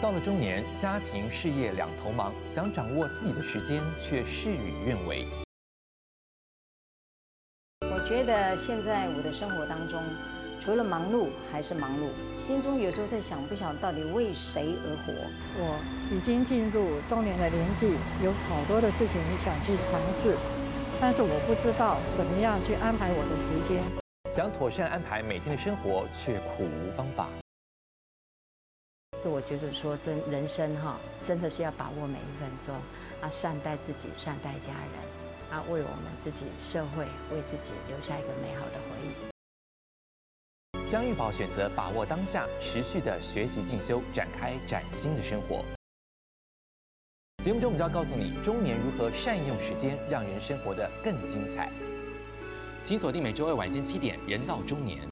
到了中年，家庭事业两头忙，想掌握自己的时间，却事与愿违。 我觉得现在我的生活当中，除了忙碌还是忙碌，心中有时候在想，不晓得到底为谁而活。 我已经进入中年的年纪，有好多的事情想去尝试，但是我不知道怎么样去安排我的时间。 想妥善安排每天的生活，却苦无方法。 我觉得说人生真的是要把握每一分钟，善待自己，善待家人，为我们自己社会，为自己留下一个美好的回忆。 江玉宝选择把握当下，持续的学习进修，展开崭新的生活。节目中，我们就要告诉你，中年如何善用时间，让人生活得更精彩。请锁定每周二晚间7点，《人到中年》。